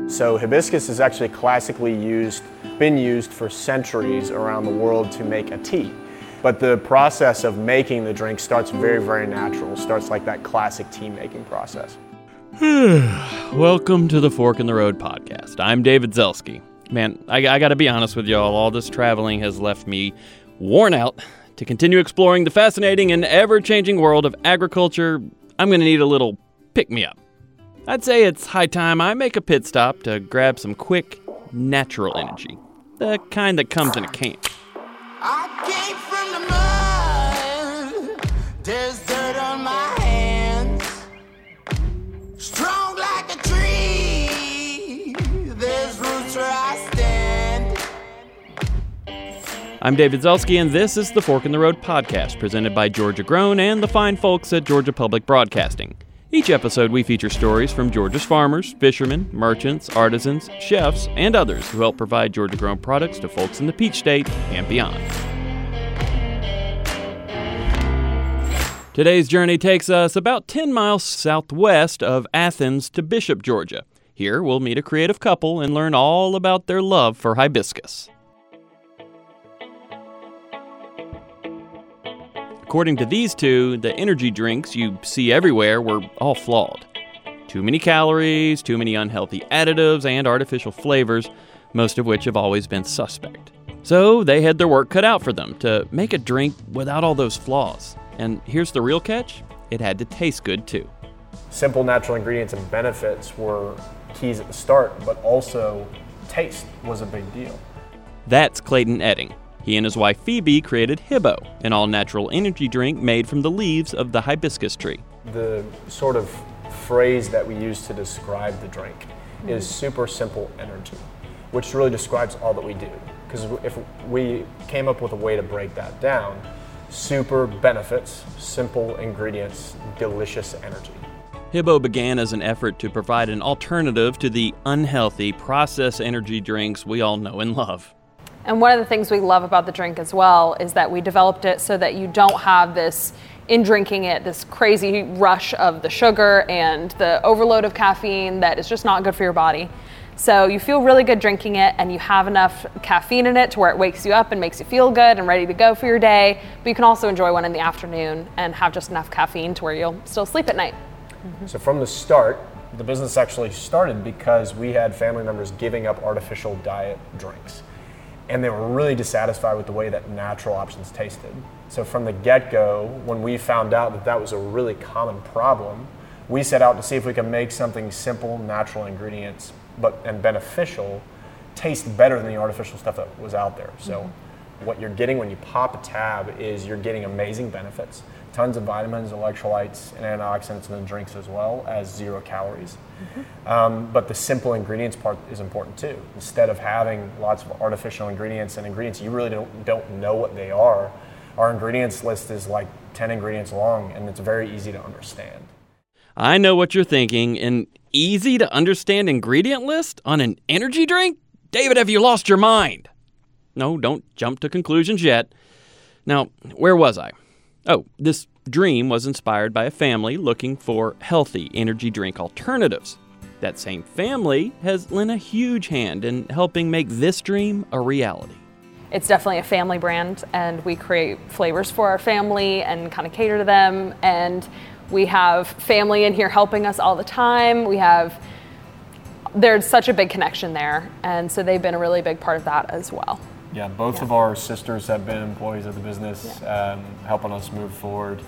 So hibiscus is actually classically been used for centuries around the world to make a tea. But the process of making the drink starts very, very natural. It starts like that classic tea making process. Welcome to the Fork in the Road podcast. I'm David Zelski. Man, I got to be honest with y'all. All this traveling has left me worn out. To continue exploring the fascinating and ever-changing world of agriculture, I'm going to need a little pick-me-up. I'd say it's high time I make a pit stop to grab some quick, natural energy. The kind that comes in a can. I came from the mud. There's dirt on my hands. Strong like a tree. There's roots where I stand. I'm David Zelski, and this is the Fork in the Road podcast presented by Georgia Grown and the fine folks at Georgia Public Broadcasting. Each episode, we feature stories from Georgia's farmers, fishermen, merchants, artisans, chefs, and others who help provide Georgia-grown products to folks in the Peach State and beyond. Today's journey takes us about 10 miles southwest of Athens to Bishop, Georgia. Here, we'll meet a creative couple and learn all about their love for hibiscus. According to these two, the energy drinks you see everywhere were all flawed. Too many calories, too many unhealthy additives, and artificial flavors, most of which have always been suspect. So they had their work cut out for them to make a drink without all those flaws. And here's the real catch, it had to taste good too. Simple natural ingredients and benefits were keys at the start, but also taste was a big deal. That's Clayton Edding. He and his wife Phoebe created Hibbo, an all-natural energy drink made from the leaves of the hibiscus tree. The sort of phrase that we use to describe the drink is super simple energy, which really describes all that we do. Because if we came up with a way to break that down, super benefits, simple ingredients, delicious energy. Hibbo began as an effort to provide an alternative to the unhealthy processed energy drinks we all know and love. And one of the things we love about the drink as well is that we developed it so that you don't have this, in drinking it, this crazy rush of the sugar and the overload of caffeine that is just not good for your body. So you feel really good drinking it, and you have enough caffeine in it to where it wakes you up and makes you feel good and ready to go for your day. But you can also enjoy one in the afternoon and have just enough caffeine to where you'll still sleep at night. So from the start, the business actually started because we had family members giving up artificial diet drinks. And they were really dissatisfied with the way that natural options tasted. So from the get-go, when we found out that that was a really common problem, we set out to see if we could make something simple, natural ingredients, and beneficial, taste better than the artificial stuff that was out there. So what you're getting when you pop a tab is you're getting amazing benefits, tons of vitamins, electrolytes, and antioxidants in the drinks, as well as 0 calories. But the simple ingredients part is important too. Instead of having lots of artificial ingredients and ingredients you really don't know what they are, our ingredients list is like 10 ingredients long, and it's very easy to understand. I know what you're thinking, an easy to understand ingredient list on an energy drink? David, have you lost your mind? No, don't jump to conclusions yet. Now, where was I? Oh, this dream was inspired by a family looking for healthy energy drink alternatives. That same family has lent a huge hand in helping make this dream a reality. It's definitely a family brand, and we create flavors for our family and kind of cater to them. And we have family in here helping us all the time. There's such a big connection there, and so they've been a really big part of that as well. Yeah, both of our sisters have been employees of the business, helping us move forward.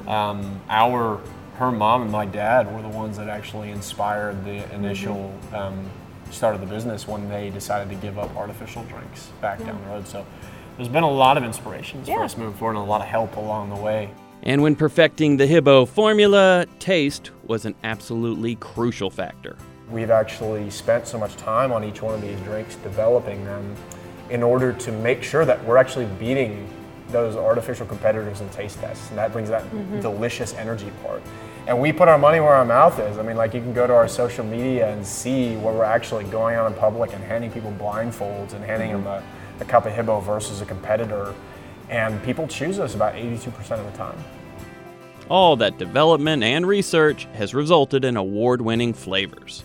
Her mom and my dad were the ones that actually inspired the initial start of the business when they decided to give up artificial drinks back down the road. So there's been a lot of inspirations for us moving forward and a lot of help along the way. And when perfecting the Hibbo formula, taste was an absolutely crucial factor. We've actually spent so much time on each one of these drinks, developing them, in order to make sure that we're actually beating those artificial competitors in taste tests. And that brings that delicious energy part. And we put our money where our mouth is. I mean, like, you can go to our social media and see where we're actually going out in public and handing people blindfolds and handing them a cup of Hibbo versus a competitor. And people choose us about 82% of the time. All that development and research has resulted in award-winning flavors.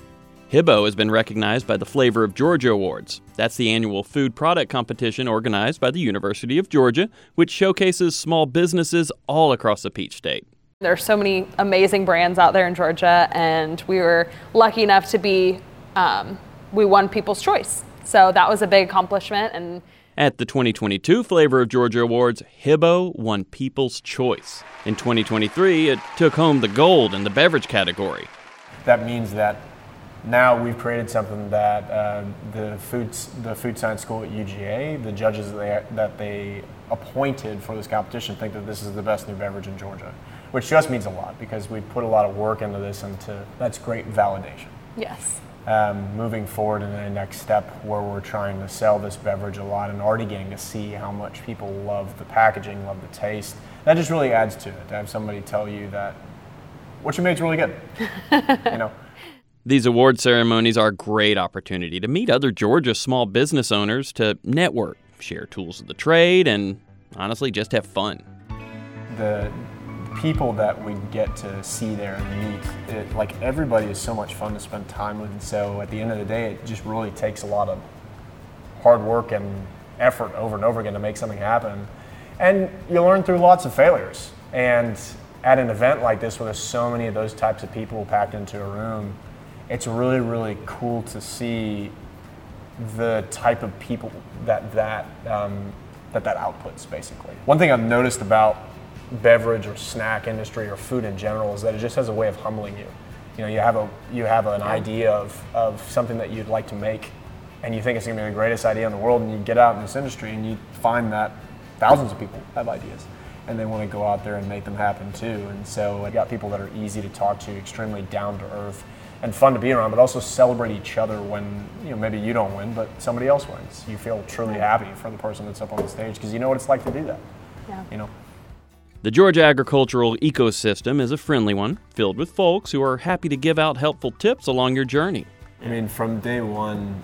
Hibbo has been recognized by the Flavor of Georgia Awards. That's the annual food product competition organized by the University of Georgia, which showcases small businesses all across the Peach State. There are so many amazing brands out there in Georgia, and we were lucky enough to be, we won People's Choice. So that was a big accomplishment. And at the 2022 Flavor of Georgia Awards, Hibbo won People's Choice. In 2023, it took home the gold in the beverage category. That means that now we've created something that the food science school at UGA, the judges that they appointed for this competition, think that this is the best new beverage in Georgia, which just means a lot because we put a lot of work into this, and that's great validation. yes. Moving forward in the next step where we're trying to sell this beverage a lot and already getting to see how much people love the packaging, love the taste, that just really adds to it, to have somebody tell you that what you made is really good, you know. These award ceremonies are a great opportunity to meet other Georgia small business owners, to network, share tools of the trade, and honestly just have fun. The people that we get to see there and meet, like everybody is so much fun to spend time with, and so at the end of the day it just really takes a lot of hard work and effort over and over again to make something happen. And you learn through lots of failures, and at an event like this where there's so many of those types of people packed into a room, it's really, really cool to see the type of people that outputs, basically. One thing I've noticed about beverage or snack industry or food in general is that it just has a way of humbling you. You know, you have an idea of something that you'd like to make, and you think it's gonna be the greatest idea in the world, and you get out in this industry and you find that thousands of people have ideas and they want to go out there and make them happen too. And so I got people that are easy to talk to, extremely down to earth, and fun to be around, but also celebrate each other when, you know, maybe you don't win, but somebody else wins. You feel truly happy for the person that's up on the stage because you know what it's like to do that. Yeah. You know. The Georgia agricultural ecosystem is a friendly one, filled with folks who are happy to give out helpful tips along your journey. I mean, from day one,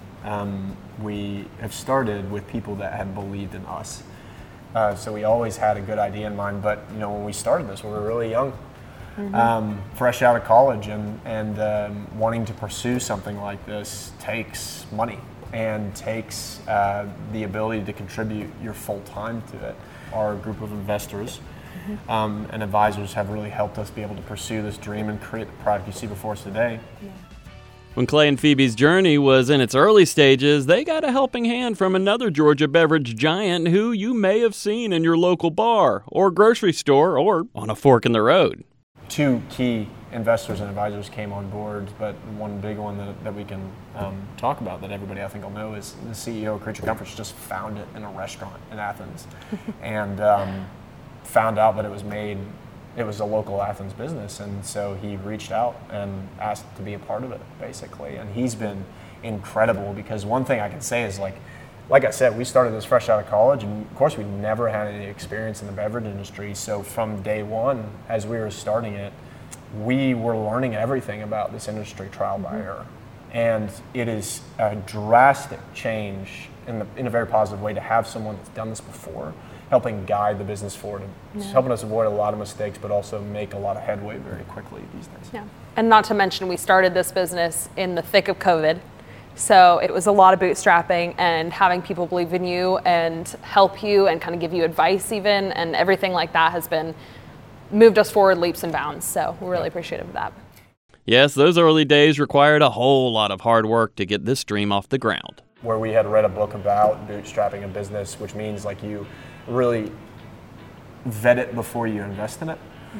we have started with people that have believed in us. So we always had a good idea in mind, but you know, when we started this, we were really young. Fresh out of college, and wanting to pursue something like this takes money and takes the ability to contribute your full time to it. Our group of investors and advisors have really helped us be able to pursue this dream and create the product you see before us today. When Clay and Phoebe's journey was in its early stages, they got a helping hand from another Georgia beverage giant who you may have seen in your local bar or grocery store or on a fork in the road. Two key investors and advisors came on board, but one big one that we can talk about that everybody I think will know is the CEO of Creature Comforts just found it in a restaurant in Athens and found out that it was a local Athens business, and so he reached out and asked to be a part of it, basically. And he's been incredible because one thing I can say is like I said, we started this fresh out of college, and of course we never had any experience in the beverage industry. So from day one, as we were starting it, we were learning everything about this industry trial by error. And it is a drastic change in a very positive way to have someone that's done this before, helping guide the business forward, and helping us avoid a lot of mistakes, but also make a lot of headway very quickly these days. Yeah. And not to mention, we started this business in the thick of COVID. So it was a lot of bootstrapping and having people believe in you and help you and kind of give you advice even, and everything like that has been moved us forward leaps and bounds. So we're really appreciative of that. Yes, those early days required a whole lot of hard work to get this dream off the ground. Where we had read a book about bootstrapping a business, which means like you really vet it before you invest in it.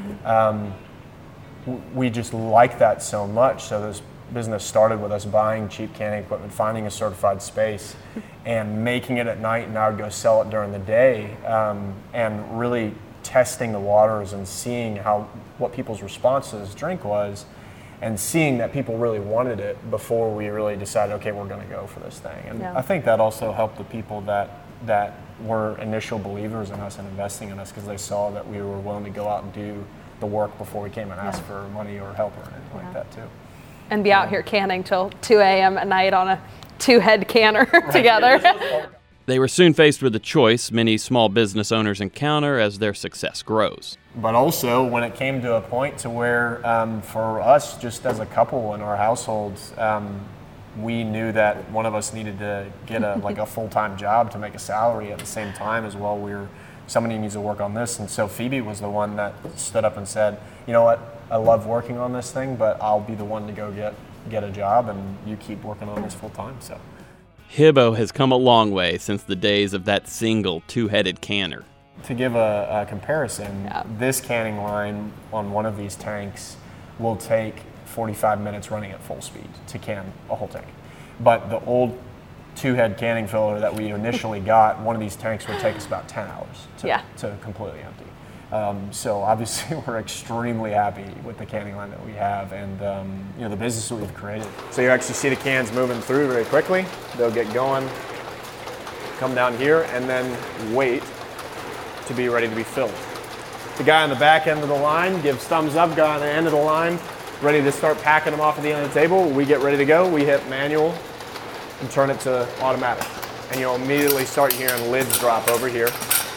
We just like that so much. So this business started with us buying cheap canning equipment, finding a certified space, and making it at night, and I would go sell it during the day, and really testing the waters and seeing what people's response to this drink was, and seeing that people really wanted it before we really decided, okay, we're going to go for this thing. And I think that also helped the people that were initial believers in us and investing in us, because they saw that we were willing to go out and do the work before we came and asked for money or help or anything like that too. And be out here canning till 2 a.m. at night on a 2-head canner together. They were soon faced with a choice many small business owners encounter as their success grows. But also, when it came to a point to where, for us, just as a couple in our households, we knew that one of us needed to get a full-time job to make a salary at the same time as well. Somebody needs to work on this, and so Phoebe was the one that stood up and said, "You know what? I love working on this thing, but I'll be the one to go get a job, and you keep working on this full-time." So. Hibbo has come a long way since the days of that single two-headed canner. To give a comparison, this canning line on one of these tanks will take 45 minutes running at full speed to can a whole tank. But the old two-head canning filler that we initially got, one of these tanks would take us about 10 hours to completely empty. So obviously we're extremely happy with the canning line that we have and the business that we've created. So you actually see the cans moving through very quickly. They'll get going, come down here, and then wait to be ready to be filled. The guy on the back end of the line gives thumbs up, guy on the end of the line, ready to start packing them off at the end of the table. We get ready to go, we hit manual and turn it to automatic. And you'll immediately start hearing lids drop over here,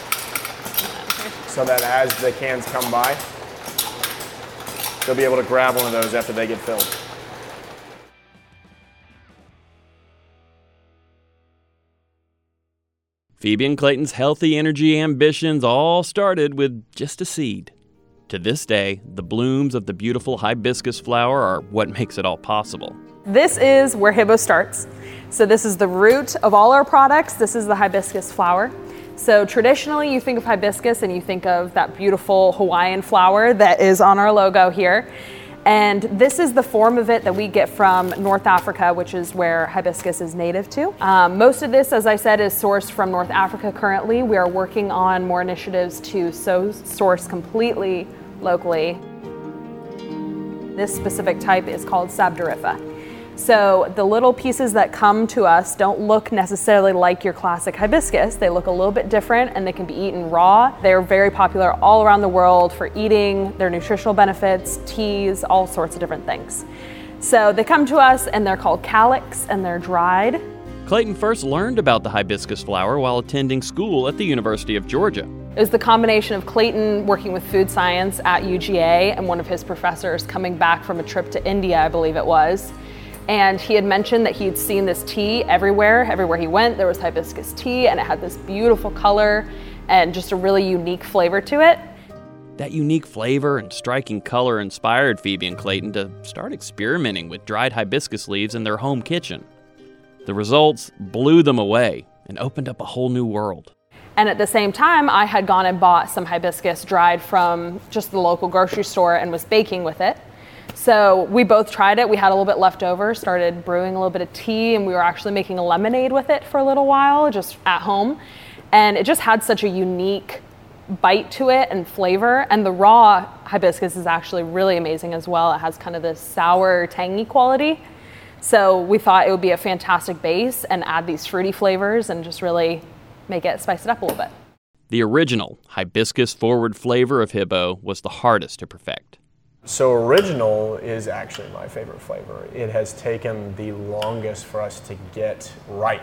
so that as the cans come by, they'll be able to grab one of those after they get filled. Phoebe and Clayton's healthy energy ambitions all started with just a seed. To this day, the blooms of the beautiful hibiscus flower are what makes it all possible. This is where Hibbo starts. So this is the root of all our products. This is the hibiscus flower. So traditionally, you think of hibiscus and you think of that beautiful Hawaiian flower that is on our logo here. And this is the form of it that we get from North Africa, which is where hibiscus is native to. Most of this, as I said, is sourced from North Africa currently. We are working on more initiatives to source completely locally. This specific type is called Sabdurifa. So the little pieces that come to us don't look necessarily like your classic hibiscus. They look a little bit different and they can be eaten raw. They're very popular all around the world for eating, their nutritional benefits, teas, all sorts of different things. So they come to us and they're called calyx and they're dried. Clayton first learned about the hibiscus flower while attending school at the University of Georgia. It was the combination of Clayton working with food science at UGA and one of his professors coming back from a trip to India, I believe it was. And he had mentioned that he'd seen this tea everywhere he went. There was hibiscus tea and it had this beautiful color and just a really unique flavor to it. That unique flavor and striking color inspired Phoebe and Clayton to start experimenting with dried hibiscus leaves in their home kitchen. The results blew them away and opened up a whole new world. And at the same time, I had gone and bought some hibiscus dried from just the local grocery store and was baking with it. So we both tried it. We had a little bit left over, started brewing a little bit of tea, and we were actually making a lemonade with it for a little while, just at home. And it just had such a unique bite to it and flavor. And the raw hibiscus is actually really amazing as well. It has kind of this sour, tangy quality. So we thought it would be a fantastic base and add these fruity flavors and just really spice it up a little bit. The original hibiscus-forward flavor of Hibbo was the hardest to perfect. So original is actually my favorite flavor. It has taken the longest for us to get right.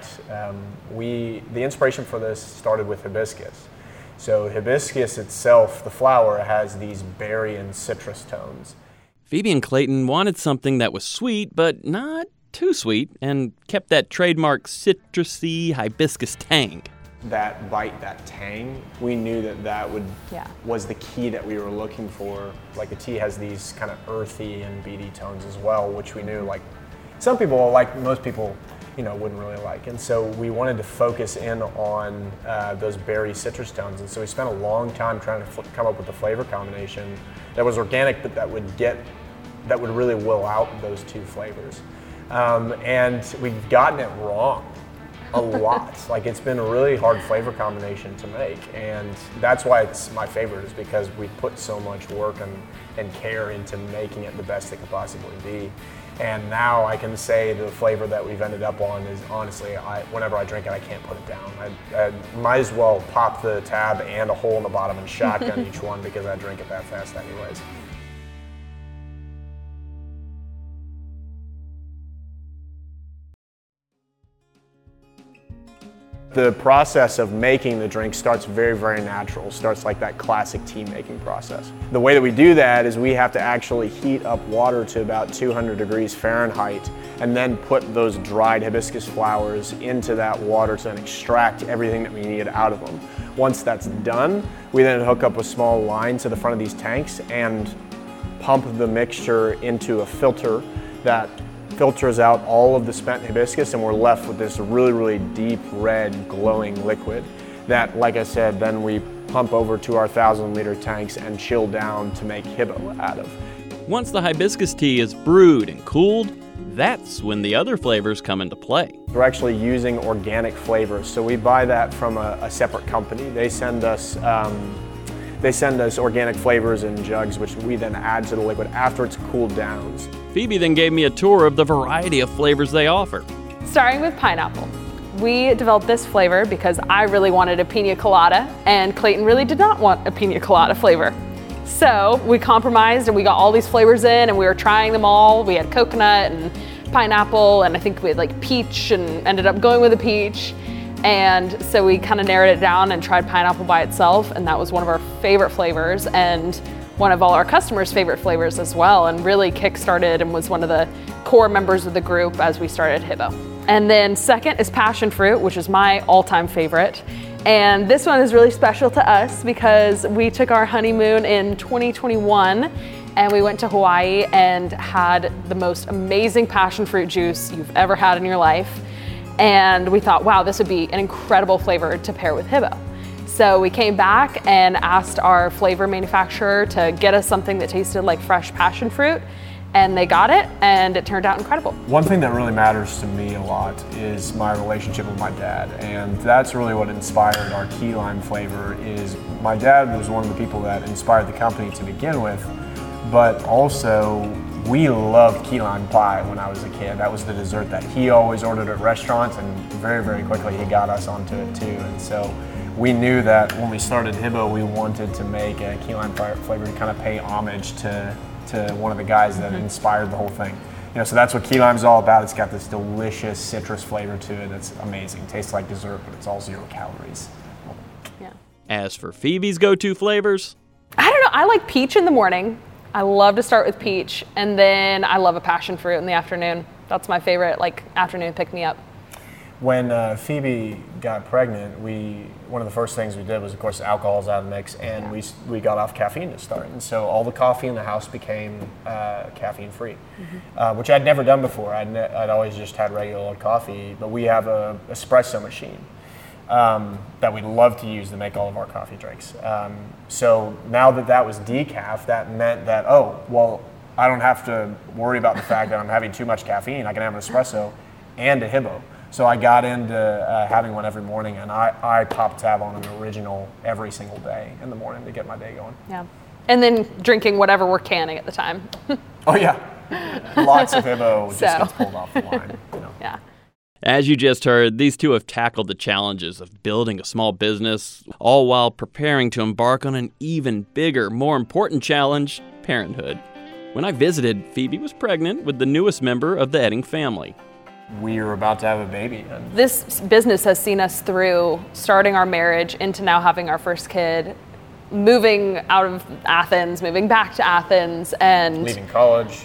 The inspiration for this started with hibiscus. So hibiscus itself, the flower, has these berry and citrus tones. Phoebe and Clayton wanted something that was sweet, but not too sweet, and kept that trademark citrusy hibiscus tang. That bite, that tang, we knew that was the key that we were looking for. Like the tea has these kind of earthy and beety tones as well, which we knew like some people, like most people, wouldn't really like. And so we wanted to focus in on those berry citrus tones. And so we spent a long time trying to come up with a flavor combination that was organic, but that would really will out those two flavors. And we've gotten it wrong a lot. Like it's been a really hard flavor combination to make, and that's why it's my favorite, is because we put so much work and care into making it the best it could possibly be. And now I can say the flavor that we've ended up on is honestly, whenever I drink it, I can't put it down. I might as well pop the tab and a hole in the bottom and shotgun each one because I drink it that fast anyways. The process of making the drink starts very, very natural, starts like that classic tea making process. The way that we do that is we have to actually heat up water to about 200 degrees Fahrenheit and then put those dried hibiscus flowers into that water to then extract everything that we need out of them. Once that's done, we then hook up a small line to the front of these tanks and pump the mixture into a filter that filters out all of the spent hibiscus, and we're left with this really, really deep red glowing liquid that, like I said, then we pump over to our 1,000-liter tanks and chill down to make Hibbo out of. Once the hibiscus tea is brewed and cooled, that's when the other flavors come into play. We're actually using organic flavors, so we buy that from a separate company. They send us organic flavors in jugs, which we then add to the liquid after it's cooled down. Phoebe then gave me a tour of the variety of flavors they offer. Starting with pineapple. We developed this flavor because I really wanted a pina colada, and Clayton really did not want a pina colada flavor. So we compromised and we got all these flavors in, and we were trying them all. We had coconut and pineapple, and I think we had like peach, and ended up going with a peach. And so we kind of narrowed it down and tried pineapple by itself, and that was one of our favorite flavors and one of all our customers' favorite flavors as well, and really kickstarted and was one of the core members of the group as we started Hibbo. And then second is passion fruit, which is my all-time favorite. And this one is really special to us because we took our honeymoon in 2021 and we went to Hawaii and had the most amazing passion fruit juice you've ever had in your life. And we thought, wow, this would be an incredible flavor to pair with Hibbo. So we came back and asked our flavor manufacturer to get us something that tasted like fresh passion fruit, and they got it, and it turned out incredible. One thing that really matters to me a lot is my relationship with my dad, and that's really what inspired our key lime flavor. Is my dad was one of the people that inspired the company to begin with, but also we loved key lime pie when I was a kid. That was the dessert that he always ordered at restaurants, and very, very quickly he got us onto it too. And so we knew that when we started Hibbo, we wanted to make a key lime flavor to kind of pay homage to one of the guys that inspired the whole thing. You know, so that's what key lime is all about. It's got this delicious citrus flavor to it that's amazing. It tastes like dessert, but it's all 0 calories. Yeah. As for Phoebe's go-to flavors, I don't know, I like peach in the morning. I love to start with peach, and then I love a passion fruit in the afternoon. That's my favorite, like, afternoon pick-me-up. When Phoebe got pregnant, one of the first things we did was, of course, alcohol's out of the mix, and we got off caffeine to start. And so all the coffee in the house became caffeine-free, which I'd never done before. I'd always just had regular coffee, but we have an espresso machine that we love to use to make all of our coffee drinks. So now that was decaf, that meant that, oh, well, I don't have to worry about the fact that I'm having too much caffeine. I can have an espresso and a Hibbo. So I got into having one every morning, and I pop tab on an original every single day in the morning to get my day going. Yeah. And then drinking whatever we're canning at the time. Oh, yeah. Lots of Hibbo just gets pulled off the line. You know. Yeah. as you just heard, these two have tackled the challenges of building a small business, all while preparing to embark on an even bigger, more important challenge, parenthood. When I visited, Phoebe was pregnant with the newest member of the Edding family. We were about to have a baby. This business has seen us through starting our marriage into now having our first kid, moving out of Athens, moving back to Athens, and leaving college,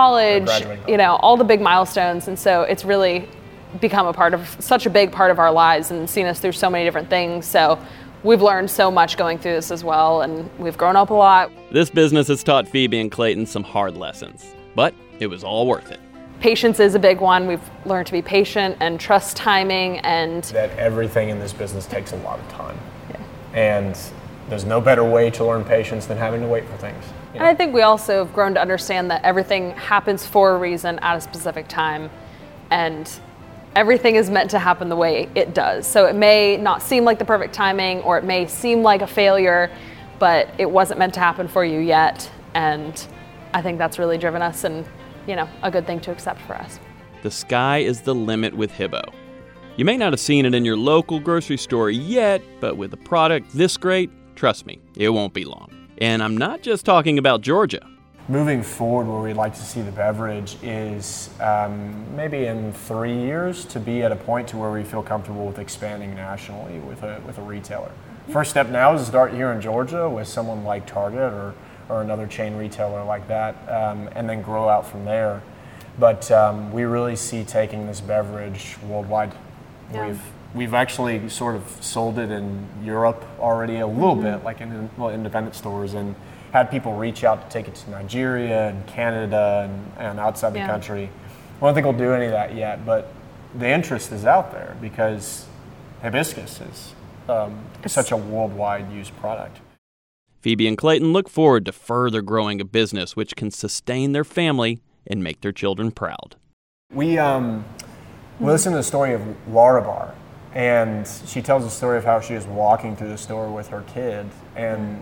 you know, all the big milestones. And so it's really become such a big part of our lives and seen us through so many different things. So we've learned so much going through this as well, and we've grown up a lot. This business has taught Phoebe and Clayton some hard lessons, but it was all worth it. Patience is a big one. We've learned to be patient and trust timing, and that everything in this business takes a lot of time. Yeah. And there's no better way to learn patience than having to wait for things. You know? And I think we also have grown to understand that everything happens for a reason at a specific time, and everything is meant to happen the way it does. So it may not seem like the perfect timing, or it may seem like a failure, but it wasn't meant to happen for you yet. And I think that's really driven us, and you know, a good thing to accept for us. The sky is the limit with Hibbo. You may not have seen it in your local grocery store yet, but with a product this great, trust me, it won't be long. And I'm not just talking about Georgia. Moving forward, where we'd like to see the beverage is maybe in 3 years to be at a point to where we feel comfortable with expanding nationally with a retailer. First step now is to start here in Georgia with someone like Target or another chain retailer like that, and then grow out from there. But we really see taking this beverage worldwide. Yeah. We've actually sort of sold it in Europe already a little bit, like in independent stores, and had people reach out to take it to Nigeria and Canada and outside the country. I don't think we'll do any of that yet, but the interest is out there because hibiscus is such a worldwide used product. Phoebe and Clayton look forward to further growing a business which can sustain their family and make their children proud. We listened to the story of Laura Bar, and she tells the story of how she was walking through the store with her kid, and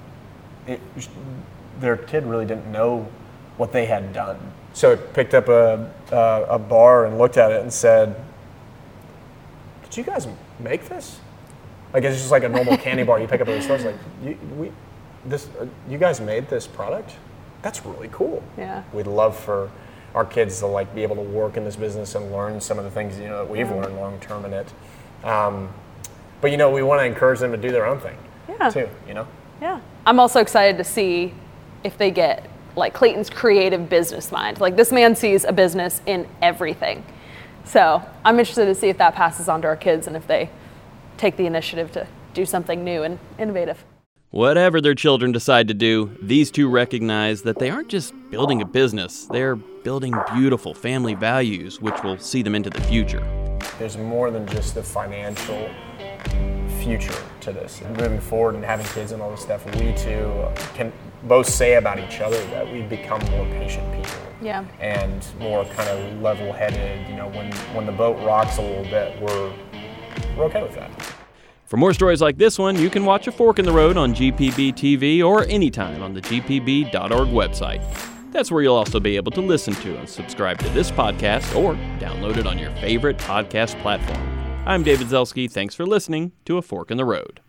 their kid really didn't know what they had done. So it picked up a bar and looked at it and said, "Did you guys make this?" Like, it's just like a normal candy bar you pick up at the store. It's like, you guys made this product? That's really cool. Yeah. We'd love for our kids to like be able to work in this business and learn some of the things that we've learned long term in it. But we want to encourage them to do their own thing too. Yeah. I'm also excited to see if they get like Clayton's creative business mind. Like, this man sees a business in everything. So I'm interested to see if that passes on to our kids and if they take the initiative to do something new and innovative. Whatever their children decide to do, these two recognize that they aren't just building a business, they're building beautiful family values which will see them into the future. There's more than just the financial future to this. And moving forward and having kids and all this stuff, we too can both say about each other that we've become more patient people. Yeah. And more kind of level-headed. When the boat rocks a little bit, we're okay with that. For more stories like this one, you can watch A Fork in the Road on GPB TV or anytime on the gpb.org website. That's where you'll also be able to listen to and subscribe to this podcast or download it on your favorite podcast platform. I'm David Zelski. Thanks for listening to A Fork in the Road.